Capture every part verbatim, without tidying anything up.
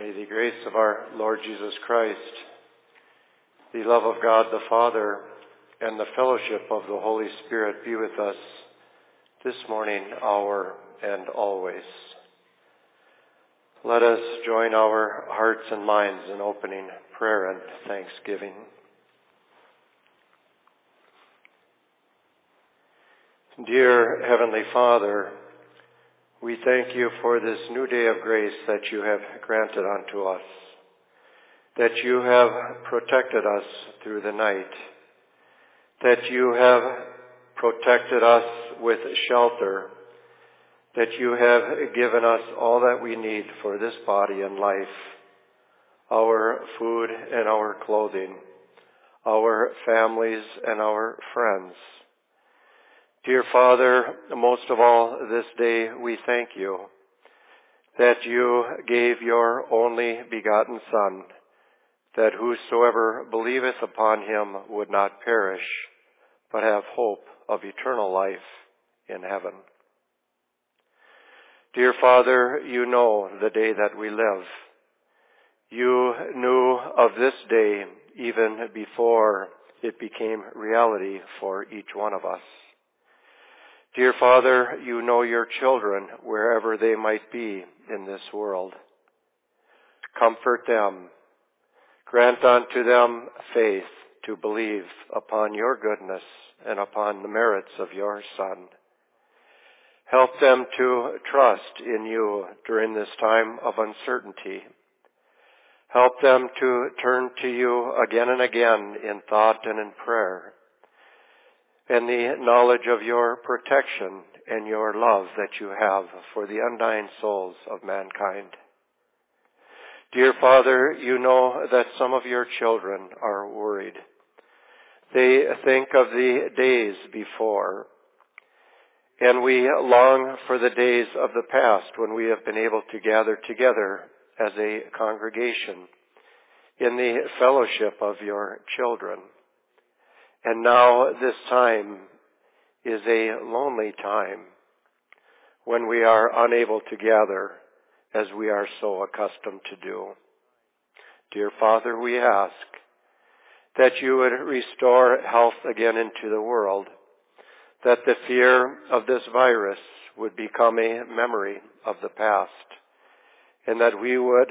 May the grace of our Lord Jesus Christ, the love of God the Father, and the fellowship of the Holy Spirit be with us this morning, hour, and always. Let us join our hearts and minds in opening prayer and thanksgiving. Dear Heavenly Father, we thank you for this new day of grace that you have granted unto us, that you have protected us through the night, that you have protected us with shelter, that you have given us all that we need for this body and life, our food and our clothing, our families and our friends. Dear Father, most of all this day we thank you that you gave your only begotten Son, that whosoever believeth upon him would not perish, but have hope of eternal life in heaven. Dear Father, you know the day that we live. You knew of this day even before it became reality for each one of us. Dear Father, you know your children wherever they might be in this world. Comfort them. Grant unto them faith to believe upon your goodness and upon the merits of your Son. Help them to trust in you during this time of uncertainty. Help them to turn to you again and again in thought and in prayer, and the knowledge of your protection and your love that you have for the undying souls of mankind. Dear Father, you know that some of your children are worried. They think of the days before, and we long for the days of the past when we have been able to gather together as a congregation in the fellowship of your children. And now this time is a lonely time when we are unable to gather as we are so accustomed to do. Dear Father, we ask that you would restore health again into the world, that the fear of this virus would become a memory of the past, and that we would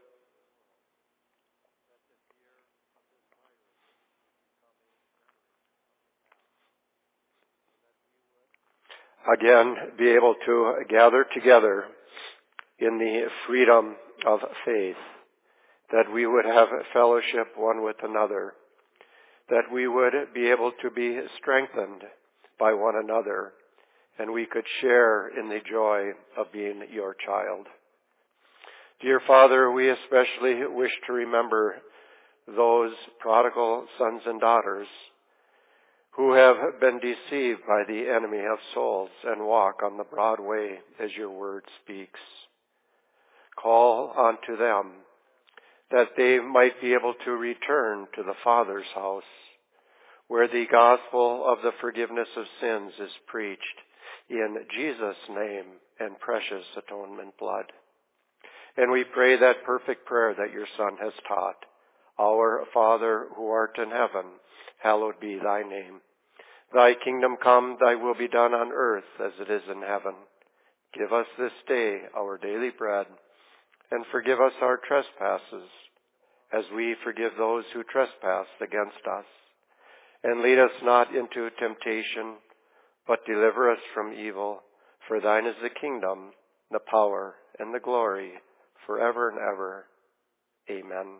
again be able to gather together in the freedom of faith, that we would have fellowship one with another, that we would be able to be strengthened by one another, and we could share in the joy of being your child. Dear Father, we especially wish to remember those prodigal sons and daughters who have been deceived by the enemy of souls and walk on the broad way as your word speaks. Call unto them that they might be able to return to the Father's house, where the gospel of the forgiveness of sins is preached in Jesus' name and precious atonement blood. And we pray that perfect prayer that your Son has taught. Our Father who art in heaven, hallowed be thy name. Thy kingdom come, thy will be done on earth as it is in heaven. Give us this day our daily bread, and forgive us our trespasses, as we forgive those who trespass against us. And lead us not into temptation, but deliver us from evil. For thine is the kingdom, the power, and the glory, forever and ever. Amen.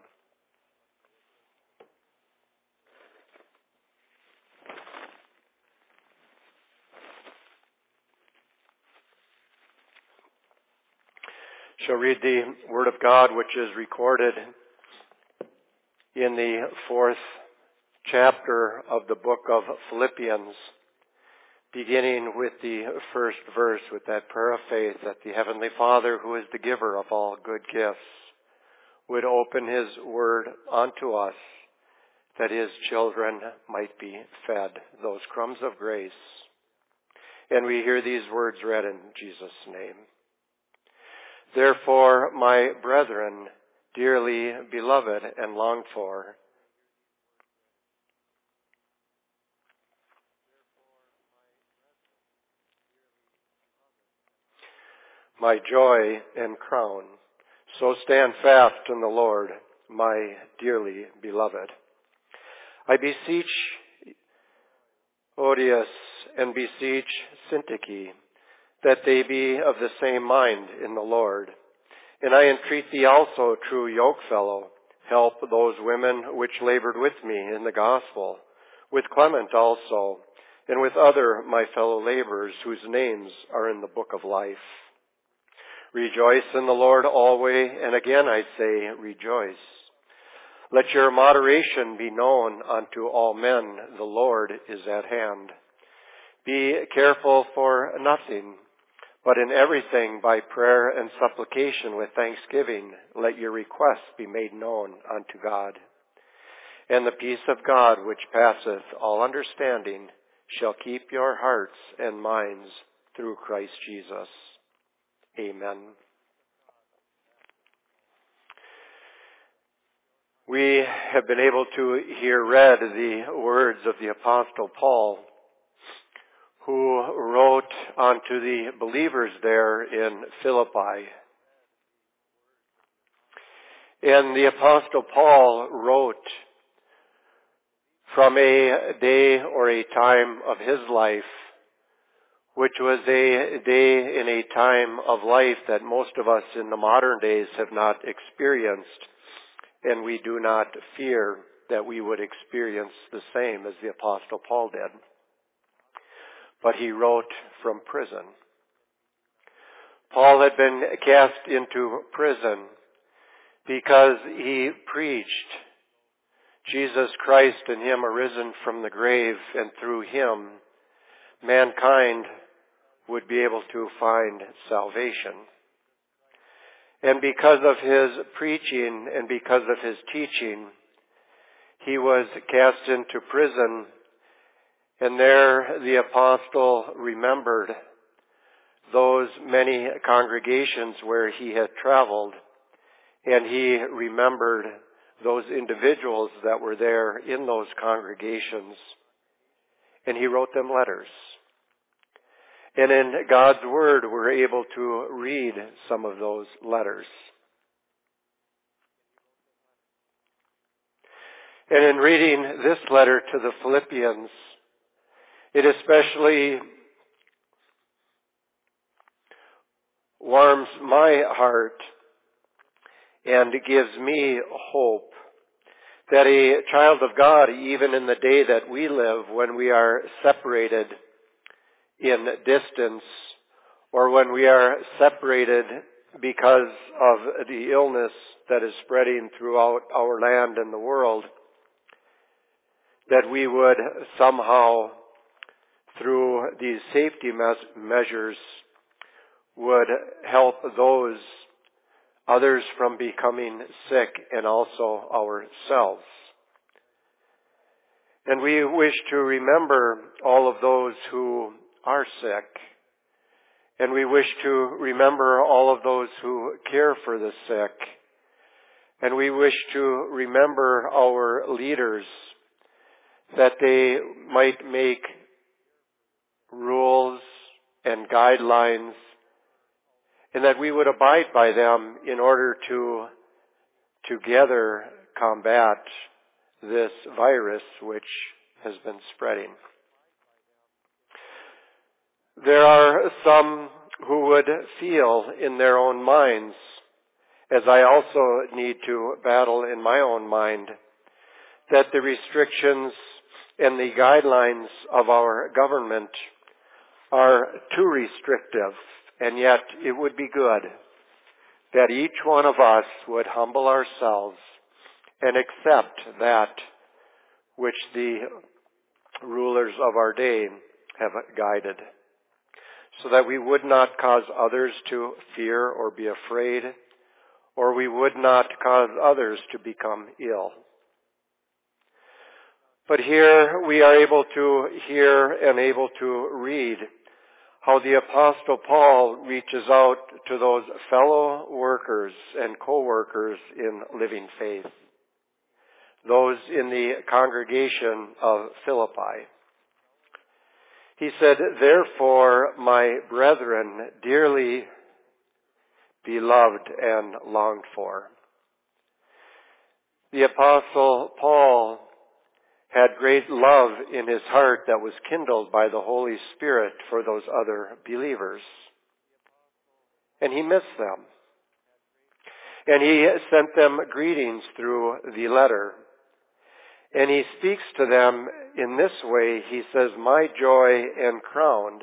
Shall read the Word of God, which is recorded in the fourth chapter of the book of Philippians, beginning with the first verse with that prayer of faith that the Heavenly Father, who is the giver of all good gifts, would open his word unto us, that his children might be fed those crumbs of grace. And we hear these words read in Jesus' name. Therefore, my brethren, dearly beloved and longed for. My joy and crown. So stand fast in the Lord, my dearly beloved. I beseech Odius and beseech Syntyche that they be of the same mind in the Lord. And I entreat thee also, true yokefellow, help those women which labored with me in the gospel, with Clement also, and with other my fellow laborers whose names are in the book of life. Rejoice in the Lord always, and again I say, rejoice. Let your moderation be known unto all men. The Lord is at hand. Be careful for nothing, but in everything by prayer and supplication with thanksgiving, let your requests be made known unto God. And the peace of God, which passeth all understanding, shall keep your hearts and minds through Christ Jesus. Amen. We have been able to hear read the words of the Apostle Paul, who wrote unto the believers there in Philippi. And the Apostle Paul wrote from a day or a time of his life, which was a day in a time of life that most of us in the modern days have not experienced, and we do not fear that we would experience the same as the Apostle Paul did. But he wrote from prison. Paul had been cast into prison because he preached Jesus Christ and Him arisen from the grave, and through Him mankind would be able to find salvation. And because of his preaching and because of his teaching, he was cast into prison, and there the apostle remembered those many congregations where he had traveled, and he remembered those individuals that were there in those congregations, and he wrote them letters. And in God's Word, we're able to read some of those letters. And in reading this letter to the Philippians, it especially warms my heart and gives me hope that a child of God, even in the day that we live, when we are separated in distance, or when we are separated because of the illness that is spreading throughout our land and the world, that we would somehow, through these safety mes- measures, would help those others from becoming sick, and also ourselves. And we wish to remember all of those who are sick, and we wish to remember all of those who care for the sick, and we wish to remember our leaders, that they might make rules and guidelines, and that we would abide by them in order to together combat this virus which has been spreading. There are some who would feel in their own minds, as I also need to battle in my own mind, that the restrictions and the guidelines of our government are too restrictive, and yet it would be good that each one of us would humble ourselves and accept that which the rulers of our day have guided, so that we would not cause others to fear or be afraid, or we would not cause others to become ill. But here we are able to hear and able to read how the Apostle Paul reaches out to those fellow workers and co-workers in living faith, those in the congregation of Philippi. He said, "Therefore, my brethren, dearly beloved and longed for." The Apostle Paul had great love in his heart that was kindled by the Holy Spirit for those other believers. And he missed them. And he sent them greetings through the letter. And he speaks to them in this way. He says, "My joy and crown."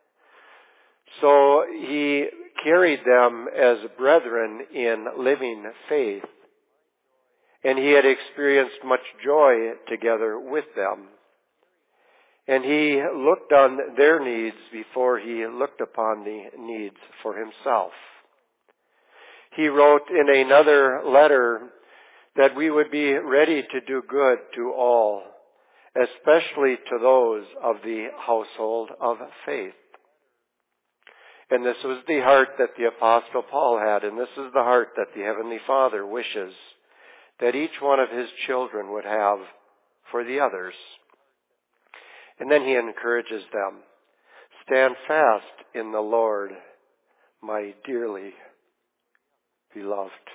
So he carried them as brethren in living faith. And he had experienced much joy together with them. And he looked on their needs before he looked upon the needs for himself. He wrote in another letter that we would be ready to do good to all, especially to those of the household of faith. And this was the heart that the Apostle Paul had, and this is the heart that the Heavenly Father wishes that each one of his children would have for the others. And then he encourages them, "Stand fast in the Lord, my dearly beloved."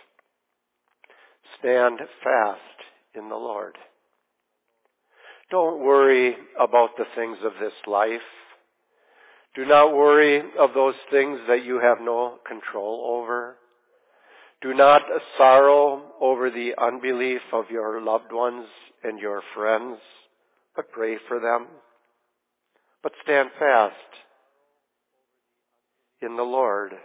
Stand fast in the Lord. Don't worry about the things of this life. Do not worry of those things that you have no control over. Do not sorrow over the unbelief of your loved ones and your friends, but pray for them. But stand fast in the Lord.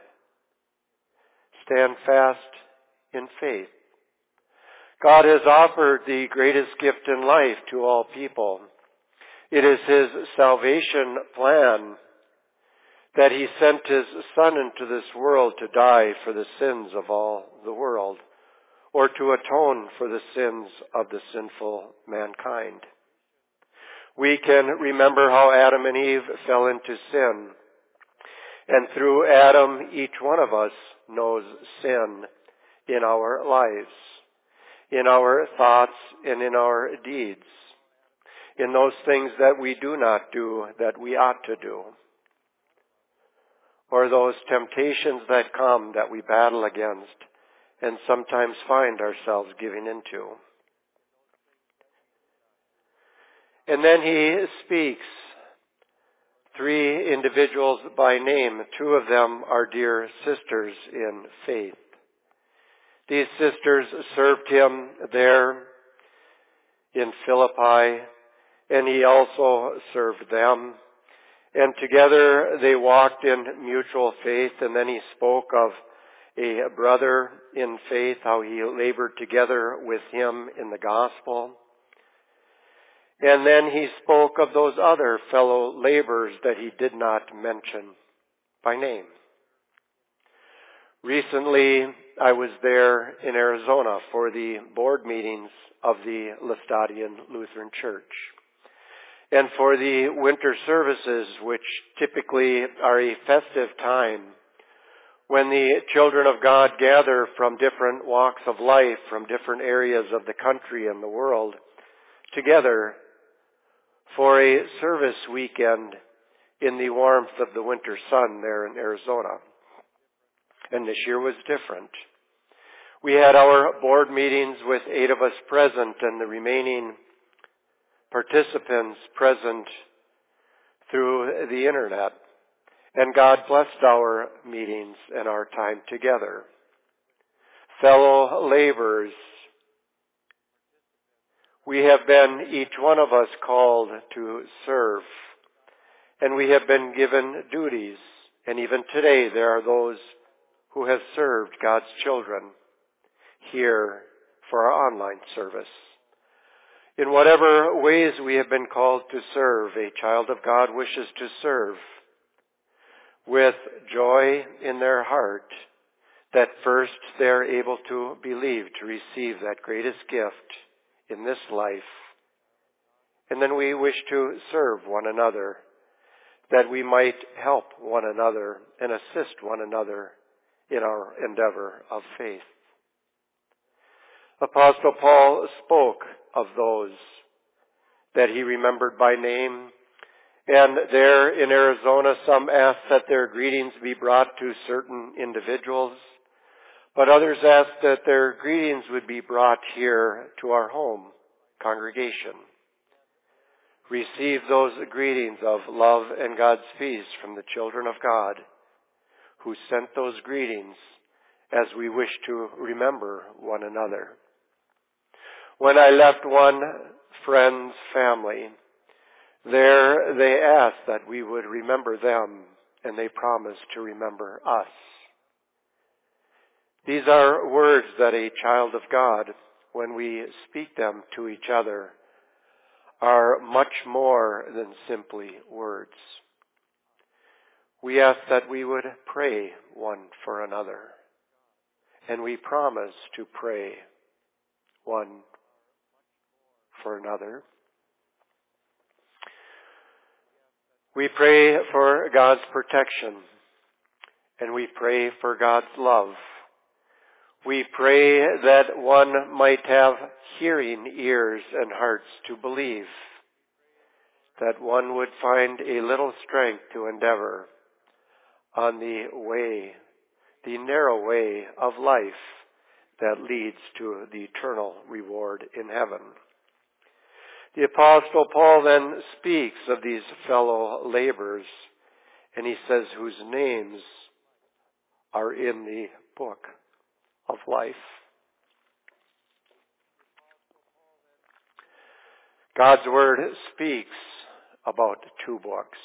Stand fast in faith. God has offered the greatest gift in life to all people. It is His salvation plan that He sent His Son into this world to die for the sins of all the world, or to atone for the sins of the sinful mankind. We can remember how Adam and Eve fell into sin, and through Adam, each one of us knows sin in our lives, in our thoughts and in our deeds, in those things that we do not do that we ought to do, or those temptations that come that we battle against and sometimes find ourselves giving into. And then he speaks three individuals by name. Two of them are dear sisters in faith. These sisters served him there in Philippi, and he also served them. And together they walked in mutual faith, and then he spoke of a brother in faith, how he labored together with him in the gospel. And then he spoke of those other fellow laborers that he did not mention by name. Recently, I was there in Arizona for the board meetings of the Laestadian Lutheran Church. And for the winter services, which typically are a festive time, when the children of God gather from different walks of life, from different areas of the country and the world, together for a service weekend in the warmth of the winter sun there in Arizona. And this year was different. We had our board meetings with eight of us present, and the remaining participants present through the internet. And God blessed our meetings and our time together. Fellow laborers, we have been, each one of us, called to serve. And we have been given duties. And even today there are those who have served God's children here for our online service. In whatever ways we have been called to serve, a child of God wishes to serve with joy in their heart, that first they're able to believe, to receive that greatest gift in this life. And then we wish to serve one another, that we might help one another and assist one another in our endeavor of faith. Apostle Paul spoke of those that he remembered by name, and there in Arizona some asked that their greetings be brought to certain individuals, but others asked that their greetings would be brought here to our home congregation. Receive those greetings of love and God's peace from the children of God who sent those greetings as we wish to remember one another. When I left one friend's family, there they asked that we would remember them, and they promised to remember us. These are words that a child of God, when we speak them to each other, are much more than simply words. We ask that we would pray one for another, and we promise to pray one for another. We pray for God's protection, and we pray for God's love. We pray that one might have hearing ears and hearts to believe, that one would find a little strength to endeavor on the way, the narrow way of life that leads to the eternal reward in heaven. The Apostle Paul then speaks of these fellow laborers, and he says whose names are in the book of life. God's Word speaks about two books.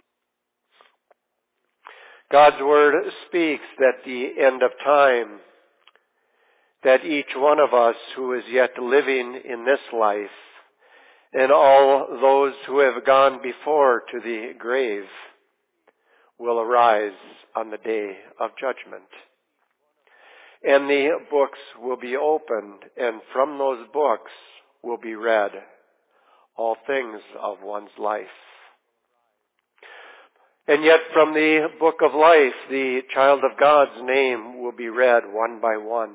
God's Word speaks that the end of time, that each one of us who is yet living in this life, and all those who have gone before to the grave, will arise on the day of judgment. And the books will be opened, and from those books will be read all things of one's life. And yet from the book of life, the child of God's name will be read one by one.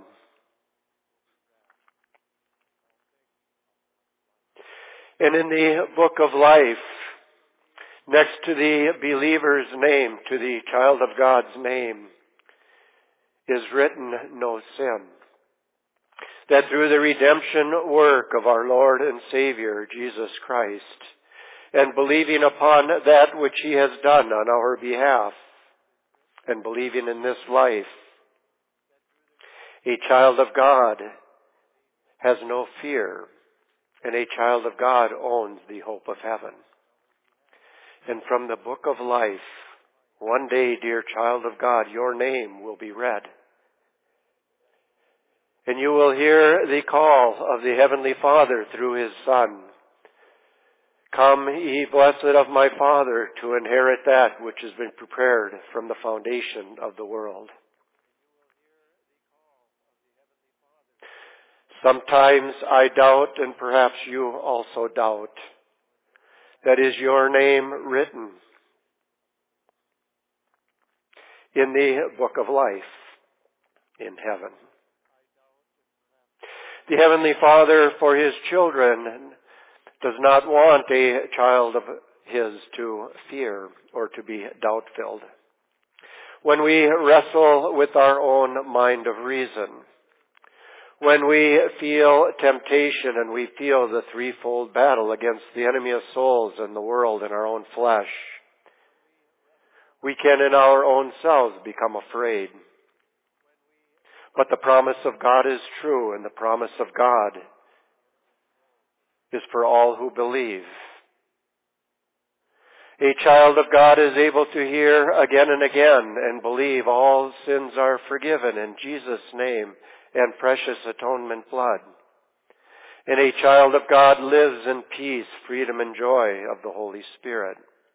And in the book of life, next to the believer's name, to the child of God's name, is written no sin. That through the redemption work of our Lord and Savior, Jesus Christ, and believing upon that which He has done on our behalf, and believing in this life, a child of God has no fear, and a child of God owns the hope of heaven. And from the book of life, one day, dear child of God, your name will be read. And you will hear the call of the Heavenly Father through His Son. Come, ye blessed of my Father, to inherit that which has been prepared from the foundation of the world. Sometimes I doubt, and perhaps you also doubt, that is your name written in the book of life in heaven. The Heavenly Father, for His children, does not want a child of His to fear or to be doubt-filled. When we wrestle with our own mind of reason, when we feel temptation and we feel the threefold battle against the enemy of souls and the world and our own flesh, we can in our own selves become afraid. But the promise of God is true, and the promise of God is for all who believe. A child of God is able to hear again and again and believe all sins are forgiven in Jesus' name and precious atonement blood. And a child of God lives in peace, freedom, and joy of the Holy Spirit.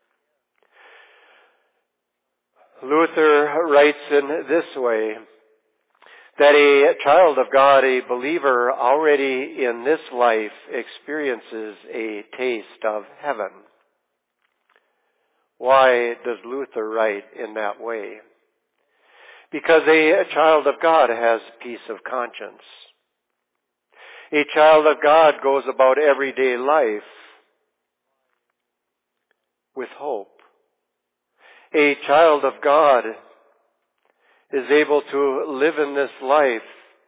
Luther writes in this way, that a child of God, a believer already in this life, experiences a taste of heaven. Why does Luther write in that way? Because a child of God has peace of conscience. A child of God goes about everyday life with hope. A child of God is able to live in this life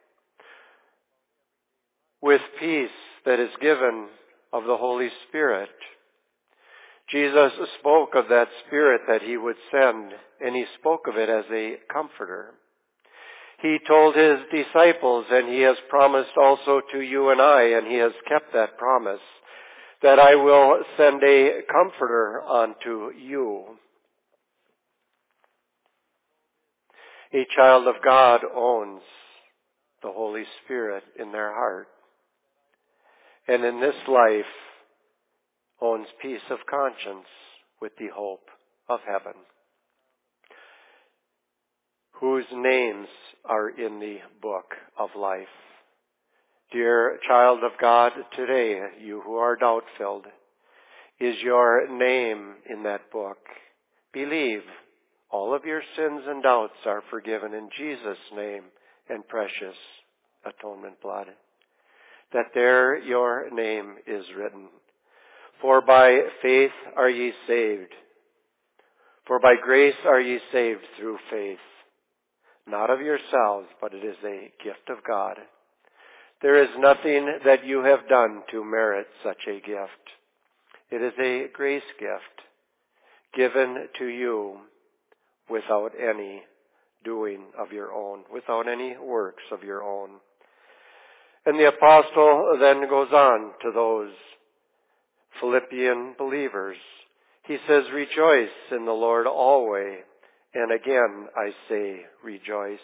with peace that is given of the Holy Spirit. Jesus spoke of that Spirit that he would send, and he spoke of it as a comforter. He told his disciples, and he has promised also to you and I, and he has kept that promise, that I will send a comforter unto you. A child of God owns the Holy Spirit in their heart, and in this life owns peace of conscience with the hope of heaven, whose names are in the book of life. Dear child of God, today, you who are doubt-filled, is your name in that book? Believe. All of your sins and doubts are forgiven in Jesus' name and precious atonement blood. That there your name is written. For by faith are ye saved. For by grace are ye saved through faith. Not of yourselves, but it is a gift of God. There is nothing that you have done to merit such a gift. It is a grace gift given to you without any doing of your own, without any works of your own. And the apostle then goes on to those Philippian believers. He says, rejoice in the Lord always. And again, I say, rejoice.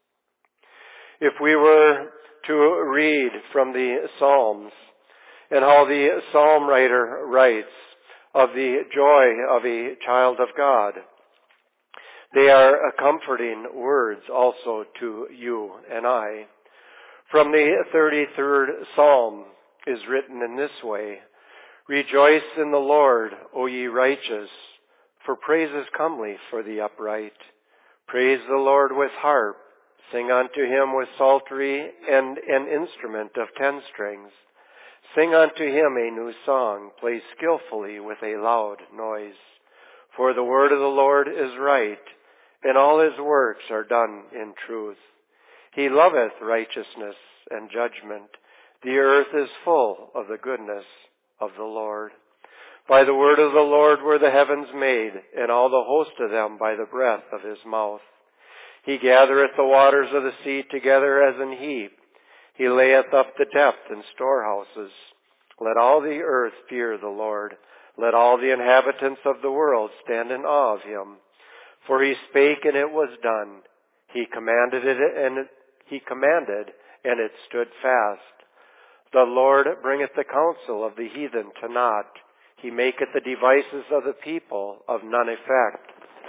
If we were to read from the Psalms and how the psalm writer writes of the joy of a child of God, they are comforting words also to you and I. From the thirty-third Psalm is written in this way, rejoice in the Lord, O ye righteous, for praise is comely for the upright. Praise the Lord with harp. Sing unto him with psaltery and an instrument of ten strings. Sing unto him a new song. Play skillfully with a loud noise. For the word of the Lord is right, and all his works are done in truth. He loveth righteousness and judgment. The earth is full of the goodness of the Lord. By the word of the Lord were the heavens made, and all the host of them by the breath of his mouth. He gathereth the waters of the sea together as an heap. He layeth up the depth in storehouses. Let all the earth fear the Lord. Let all the inhabitants of the world stand in awe of him. For he spake, and it was done. He commanded it, and it, he commanded, and it stood fast. The Lord bringeth the counsel of the heathen to naught. He maketh the devices of the people of none effect.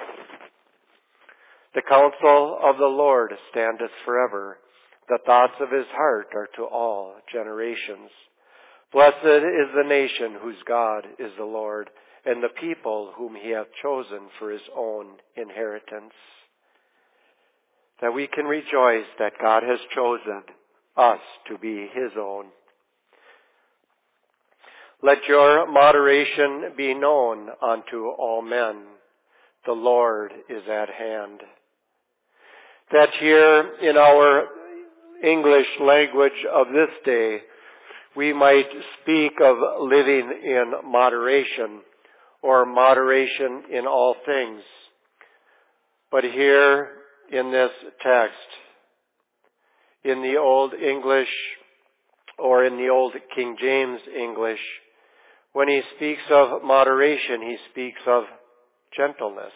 The counsel of the Lord standeth forever. The thoughts of his heart are to all generations. Blessed is the nation whose God is the Lord, and the people whom he hath chosen for his own inheritance. That we can rejoice that God has chosen us to be his own. Let your moderation be known unto all men. The Lord is at hand. That here in our English language of this day, we might speak of living in moderation, or moderation in all things. But here in this text, in the Old English, or in the Old King James English, when he speaks of moderation, he speaks of gentleness.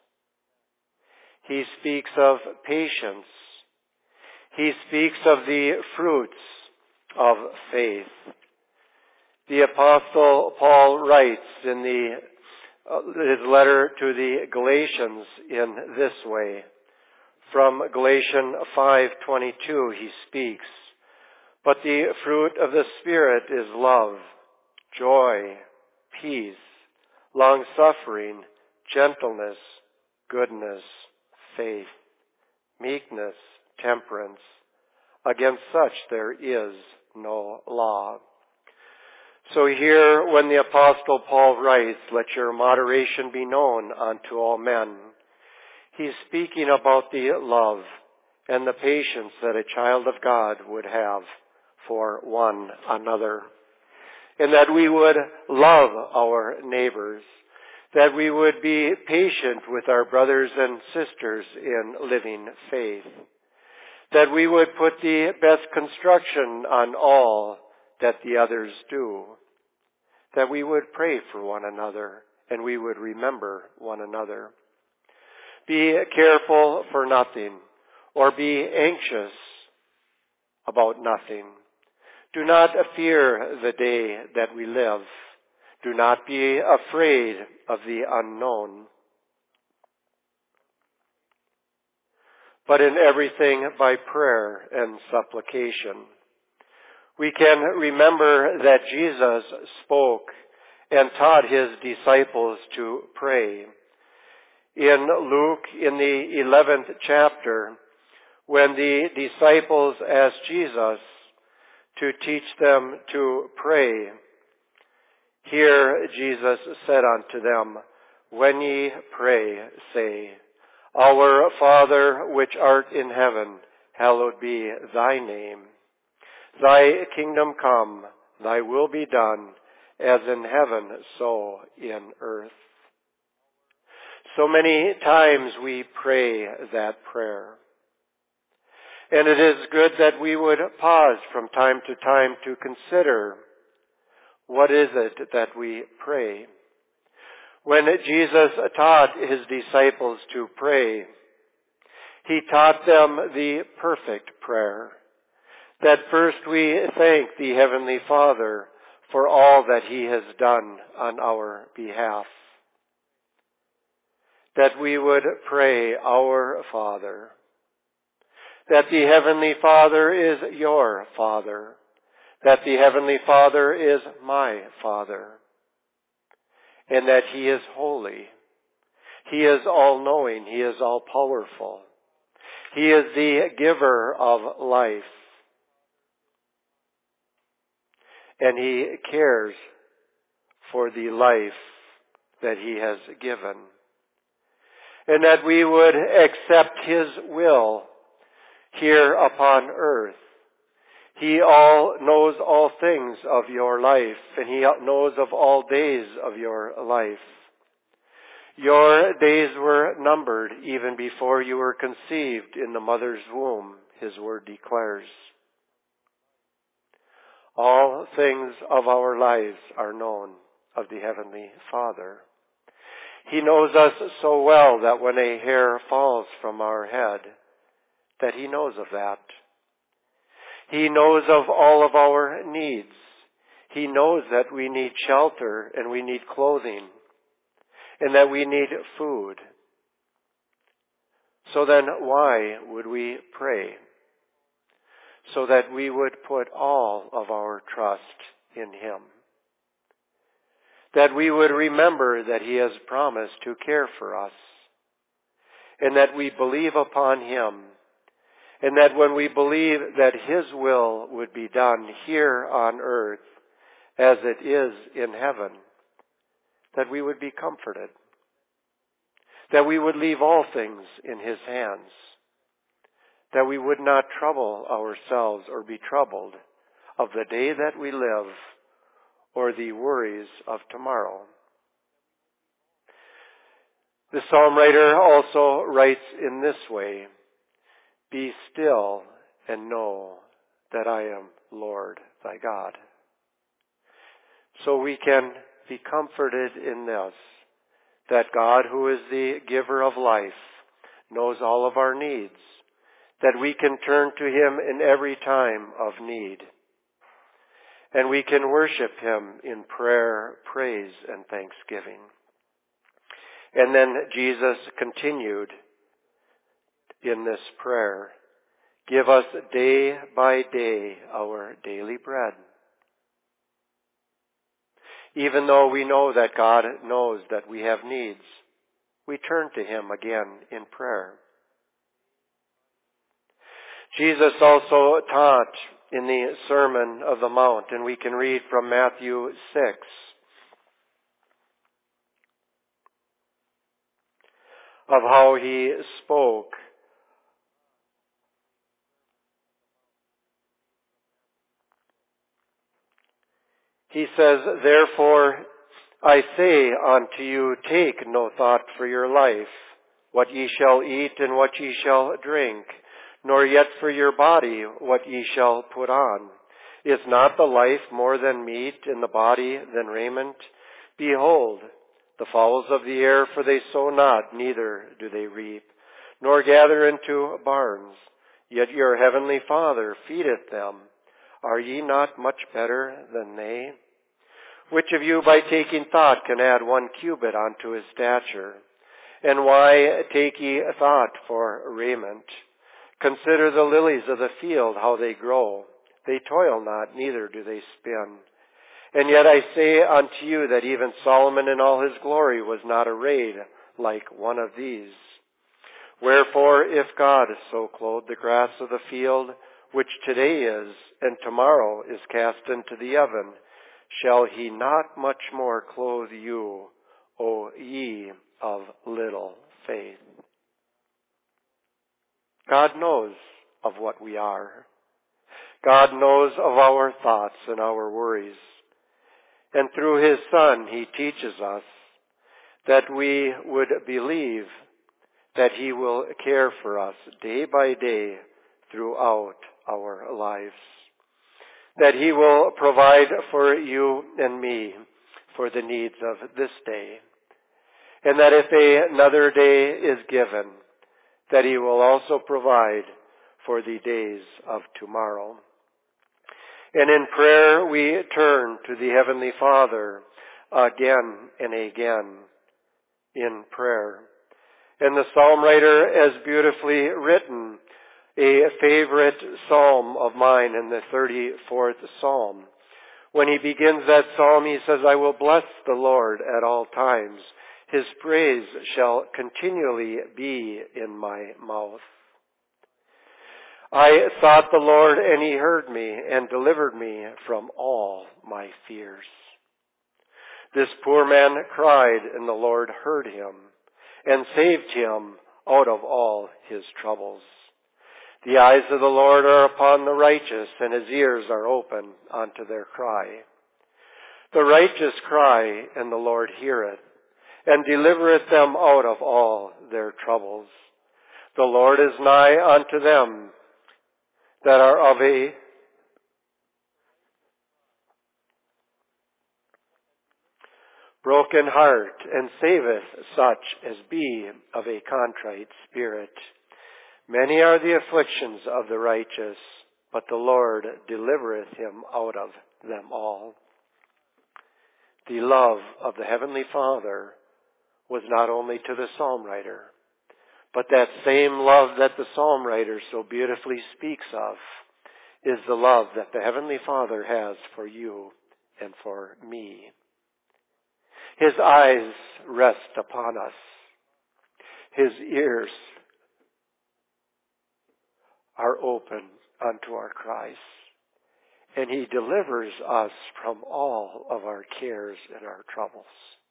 He speaks of patience. He speaks of the fruits of faith. The Apostle Paul writes in the, uh, his letter to the Galatians in this way. From Galatians five twenty-two he speaks, but the fruit of the Spirit is love, joy, peace, long-suffering, gentleness, goodness, faith, meekness, temperance. Against such there is no law. So here, when the Apostle Paul writes, let your moderation be known unto all men, he's speaking about the love and the patience that a child of God would have for one another. And that we would love our neighbors, that we would be patient with our brothers and sisters in living faith, that we would put the best construction on all that the others do, that we would pray for one another and we would remember one another. Be careful for nothing, or be anxious about nothing. Do not fear the day that we live. Do not be afraid of the unknown. But in everything by prayer and supplication. We can remember that Jesus spoke and taught his disciples to pray. In Luke, in the eleventh chapter, when the disciples asked Jesus to teach them to pray, here Jesus said unto them, when ye pray, say, Our Father which art in heaven, hallowed be thy name. Thy kingdom come, thy will be done, as in heaven, so in earth. So many times we pray that prayer. And it is good that we would pause from time to time to consider, what is it that we pray? When Jesus taught his disciples to pray, he taught them the perfect prayer. That first we thank the Heavenly Father for all that he has done on our behalf. That we would pray, Our Father. That the Heavenly Father is your Father. That the Heavenly Father is my Father. And that he is holy. He is all-knowing. He is all-powerful. He is the giver of life. And he cares for the life that he has given. And that we would accept his will here upon earth. He all knows all things of your life, and he knows of all days of your life. Your days were numbered even before you were conceived in the mother's womb, his word declares. All things of our lives are known of the Heavenly Father. He knows us so well that when a hair falls from our head, that he knows of that. He knows of all of our needs. He knows that we need shelter and we need clothing and that we need food. So then why would we pray? So that we would put all of our trust in him. That we would remember that he has promised to care for us. And that we believe upon him. And that when we believe that his will would be done here on earth as it is in heaven, that we would be comforted. That we would leave all things in his hands. That we would not trouble ourselves or be troubled of the day that we live or the worries of tomorrow. The psalm writer also writes in this way, Be still and know that I am Lord thy God. So we can be comforted in this, that God, who is the giver of life, knows all of our needs, that we can turn to him in every time of need. And we can worship him in prayer, praise, and thanksgiving. And then Jesus continued in this prayer, Give us day by day our daily bread. Even though we know that God knows that we have needs, we turn to him again in prayer. Jesus also taught in the Sermon of the Mount, and we can read from Matthew six. Of how he spoke. He says, "Therefore I say unto you, take no thought for your life, what ye shall eat and what ye shall drink, nor yet for your body what ye shall put on. Is not the life more than meat, and the body than raiment? Behold, the fowls of the air, for they sow not, neither do they reap, nor gather into barns, yet your heavenly Father feedeth them. Are ye not much better than they? Which of you by taking thought can add one cubit unto his stature? And why take ye thought for raiment? Consider the lilies of the field, how they grow. They toil not, neither do they spin. And yet I say unto you that even Solomon in all his glory was not arrayed like one of these. Wherefore, if God so clothe the grass of the field, which today is, and tomorrow is cast into the oven, shall he not much more clothe you, O ye of little faith?" God knows of what we are. God knows of our thoughts and our worries. And through his Son, he teaches us that we would believe that he will care for us day by day throughout our lives. That he will provide for you and me for the needs of this day. And that if another day is given, that he will also provide for the days of tomorrow. And in prayer we turn to the Heavenly Father again and again in prayer. And the psalm writer has beautifully written a favorite psalm of mine in the thirty-fourth psalm. When he begins that psalm, he says, "I will bless the Lord at all times. His praise shall continually be in my mouth. I sought the Lord, and he heard me and delivered me from all my fears. This poor man cried, and the Lord heard him and saved him out of all his troubles. The eyes of the Lord are upon the righteous, and his ears are open unto their cry. The righteous cry, and the Lord heareth, and delivereth them out of all their troubles. The Lord is nigh unto them that are of a broken heart, and saveth such as be of a contrite spirit. Many are the afflictions of the righteous, but the Lord delivereth him out of them all." The love of the Heavenly Father was not only to the psalm writer, but that same love that the psalm writer so beautifully speaks of is the love that the Heavenly Father has for you and for me. His eyes rest upon us. His ears are open unto our cries. And he delivers us from all of our cares and our troubles.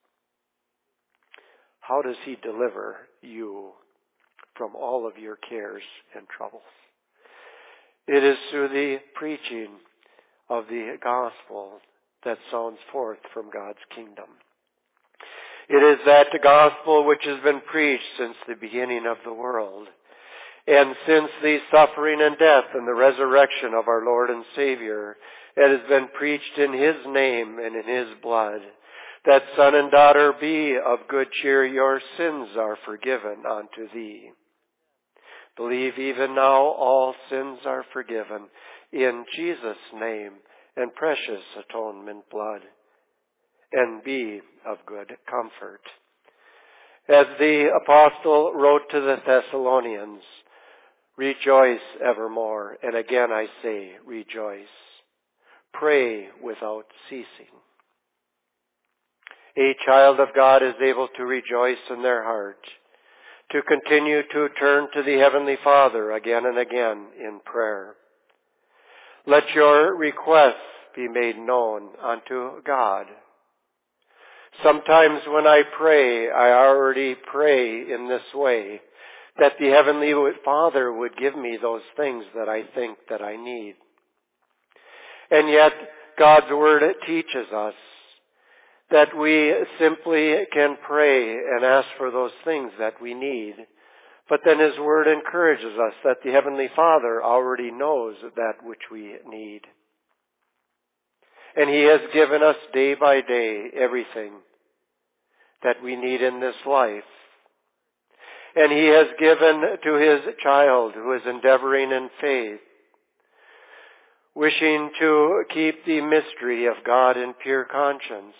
How does he deliver you from all of your cares and troubles? It is through the preaching of the gospel that sounds forth from God's kingdom. It is that gospel which has been preached since the beginning of the world. And since the suffering and death and the resurrection of our Lord and Savior, it has been preached in his name and in his blood, that son and daughter, be of good cheer, your sins are forgiven unto thee. Believe even now all sins are forgiven in Jesus' name and precious atonement blood, and be of good comfort. As the apostle wrote to the Thessalonians, rejoice evermore, and again I say, rejoice. Pray without ceasing. a child of God is able to rejoice in their heart, to continue to turn to the Heavenly Father again and again in prayer. Let your requests be made known unto God. Sometimes when I pray, I already pray in this way, that the Heavenly Father would give me those things that I think that I need. And yet, God's Word teaches us that we simply can pray and ask for those things that we need. But then His Word encourages us that the Heavenly Father already knows that which we need. And He has given us day by day everything that we need in this life. And He has given to His child who is endeavoring in faith, wishing to keep the mystery of God in pure conscience,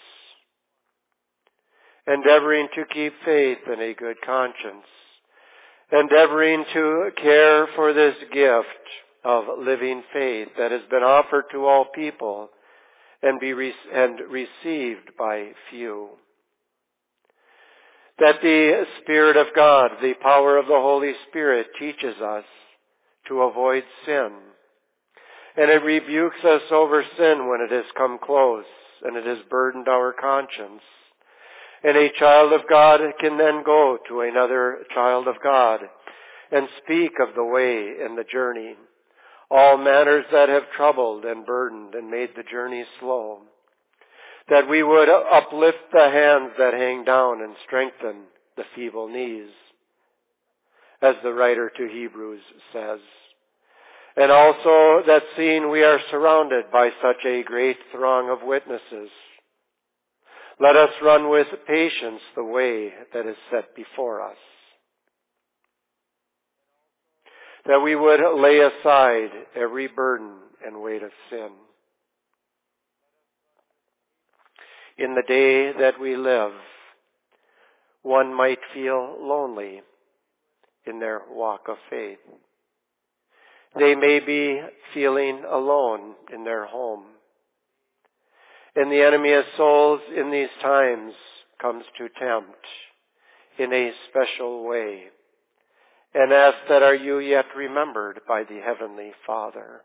endeavoring to keep faith in a good conscience, endeavoring to care for this gift of living faith that has been offered to all people and be re- and received by few. That the Spirit of God, the power of the Holy Spirit, teaches us to avoid sin. And it rebukes us over sin when it has come close and it has burdened our conscience. And a child of God can then go to another child of God and speak of the way and the journey, all matters that have troubled and burdened and made the journey slow. That we would uplift the hands that hang down and strengthen the feeble knees, as the writer to Hebrews says. And also that seeing we are surrounded by such a great throng of witnesses, let us run with patience the way that is set before us. That we would lay aside every burden and weight of sin. In the day that we live, one might feel lonely in their walk of faith. They may be feeling alone in their home. And the enemy of souls in these times comes to tempt in a special way and ask that are you yet remembered by the Heavenly Father?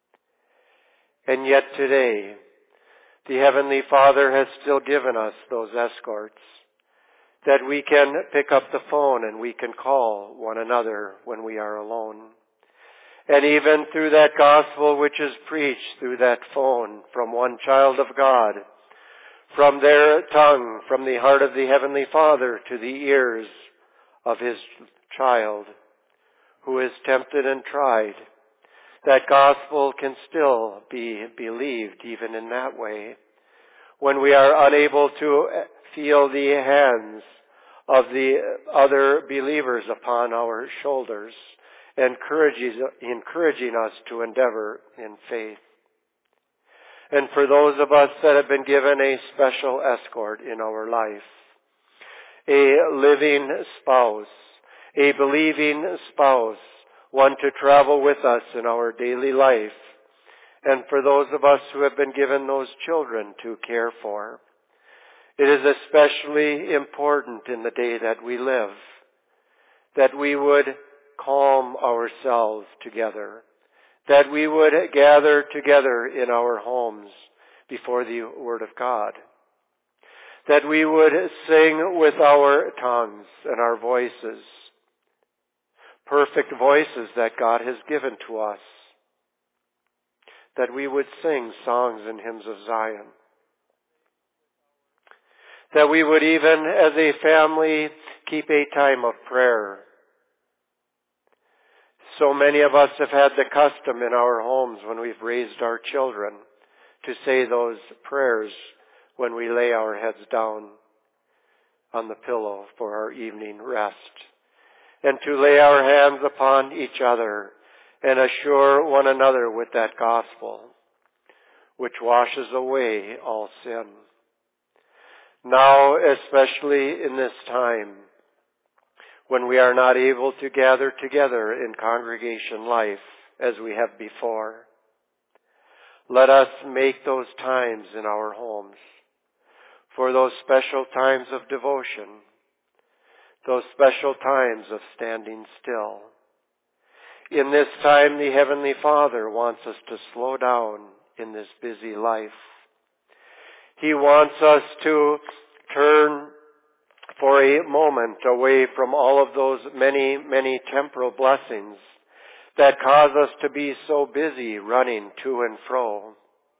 And yet today, the Heavenly Father has still given us those escorts that we can pick up the phone and we can call one another when we are alone. And even through that gospel which is preached through that phone from one child of God, from their tongue, from the heart of the Heavenly Father to the ears of His child who is tempted and tried, that gospel can still be believed even in that way. When we are unable to feel the hands of the other believers upon our shoulders, encouraging, encouraging us to endeavor in faith. And for those of us that have been given a special escort in our life, a living spouse, a believing spouse, one to travel with us in our daily life, and for those of us who have been given those children to care for, it is especially important in the day that we live that we would calm ourselves together, that we would gather together in our homes before the Word of God, that we would sing with our tongues and our voices, perfect voices that God has given to us, that we would sing songs and hymns of Zion, that we would even as a family keep a time of prayer. So many of us have had the custom in our homes when we've raised our children to say those prayers when we lay our heads down on the pillow for our evening rest, and to lay our hands upon each other and assure one another with that gospel which washes away all sin. Now, especially in this time, when we are not able to gather together in congregation life as we have before, let us make those times in our homes for those special times of devotion, those special times of standing still. In this time, the Heavenly Father wants us to slow down in this busy life. He wants us to turn for a moment away from all of those many, many temporal blessings that cause us to be so busy running to and fro.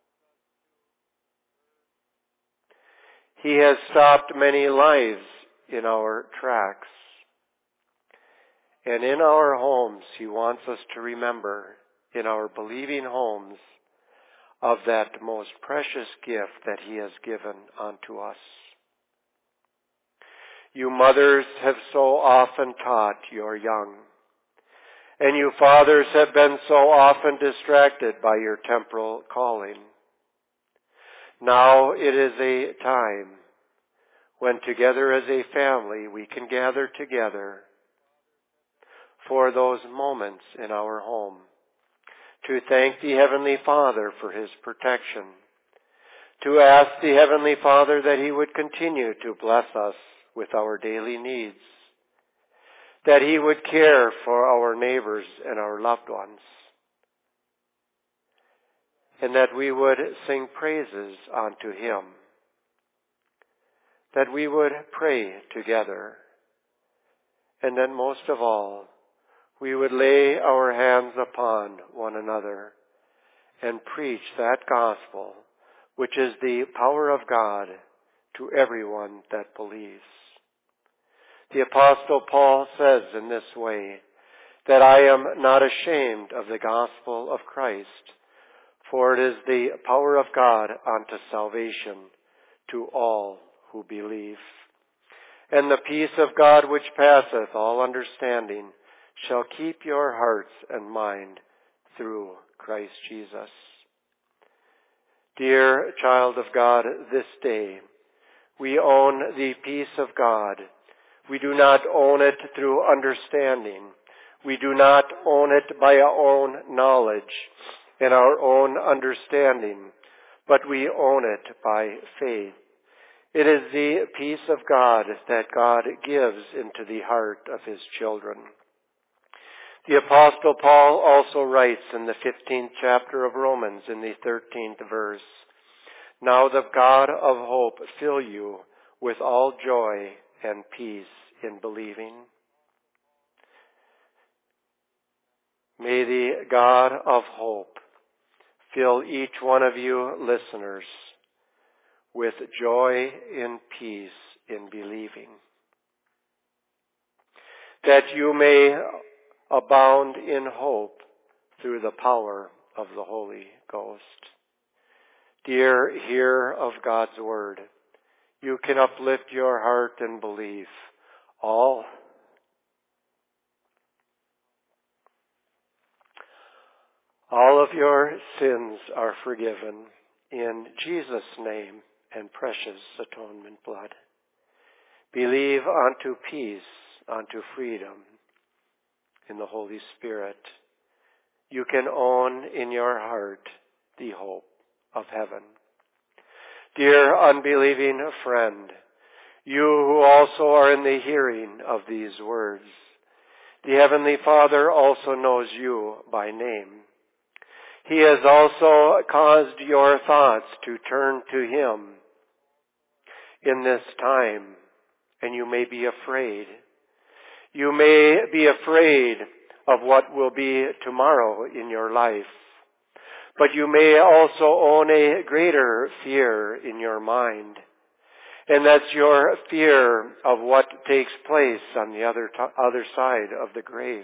He has stopped many lives in our tracks. And in our homes, He wants us to remember, in our believing homes, of that most precious gift that He has given unto us. You mothers have so often taught your young, and you fathers have been so often distracted by your temporal calling. Now it is a time when together as a family we can gather together for those moments in our home, to thank the Heavenly Father for His protection, to ask the Heavenly Father that He would continue to bless us with our daily needs, that He would care for our neighbors and our loved ones, and that we would sing praises unto Him, that we would pray together, and then most of all, we would lay our hands upon one another and preach that gospel, which is the power of God to everyone that believes. The Apostle Paul says in this way, that I am not ashamed of the gospel of Christ, for it is the power of God unto salvation to all who believe. And the peace of God which passeth all understanding shall keep your hearts and mind through Christ Jesus. Dear child of God, this day we own the peace of God. We do not own it through understanding. We do not own it by our own knowledge and our own understanding, but we own it by faith. It is the peace of God that God gives into the heart of His children. The Apostle Paul also writes in the fifteenth chapter of Romans in the thirteenth verse, now the God of hope fill you with all joy and peace in believing. May the God of hope fill each one of you listeners with joy and peace in believing, that you may abound in hope through the power of the Holy Ghost. Dear hearer of God's word, you can uplift your heart and believe all all of your sins are forgiven in Jesus' name and precious atonement blood. Believe unto peace, unto freedom in the Holy Spirit. You can own in your heart the hope of heaven. Dear unbelieving friend, you who also are in the hearing of these words, the Heavenly Father also knows you by name. He has also caused your thoughts to turn to Him in this time, and you may be afraid. You may be afraid of what will be tomorrow in your life, but you may also own a greater fear in your mind, and that's your fear of what takes place on the other t- other side of the grave.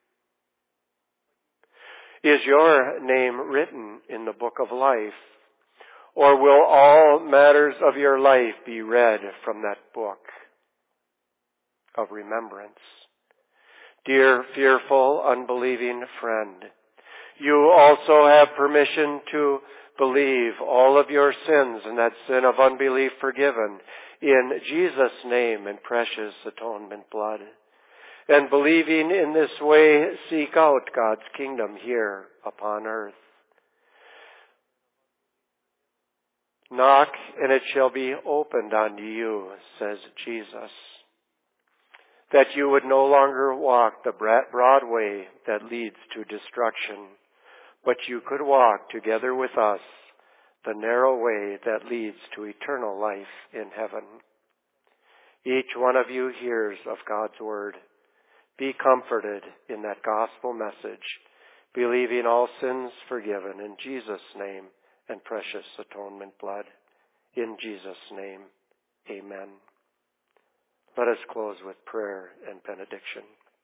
Is your name written in the book of life, or will all matters of your life be read from that book of remembrance? Dear fearful, unbelieving friend, you also have permission to believe all of your sins and that sin of unbelief forgiven in Jesus' name and precious atonement blood. And believing in this way, seek out God's kingdom here upon earth. Knock, and it shall be opened unto you, says Jesus. That you would no longer walk the broad way that leads to destruction, but you could walk together with us the narrow way that leads to eternal life in heaven. Each one of you hears of God's word. Be comforted in that gospel message, believing all sins forgiven in Jesus' name and precious atonement blood. In Jesus' name, amen. Let us close with prayer and benediction.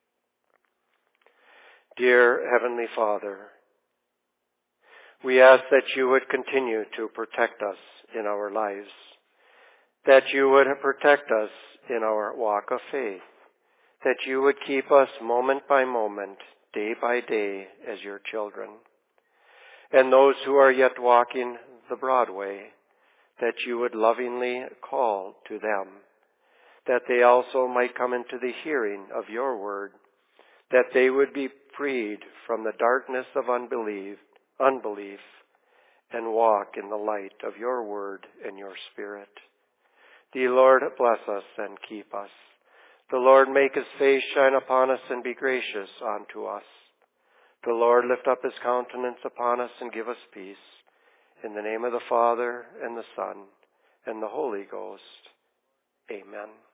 Dear Heavenly Father, we ask that you would continue to protect us in our lives, that you would protect us in our walk of faith, that you would keep us moment by moment, day by day as your children. And those who are yet walking the broad way, that you would lovingly call to them, that they also might come into the hearing of your word, that they would be freed from the darkness of unbelief, unbelief, and walk in the light of your word and your spirit. The Lord bless us and keep us. The Lord make his face shine upon us and be gracious unto us. The Lord lift up his countenance upon us and give us peace. In the name of the Father, and the Son, and the Holy Ghost. Amen.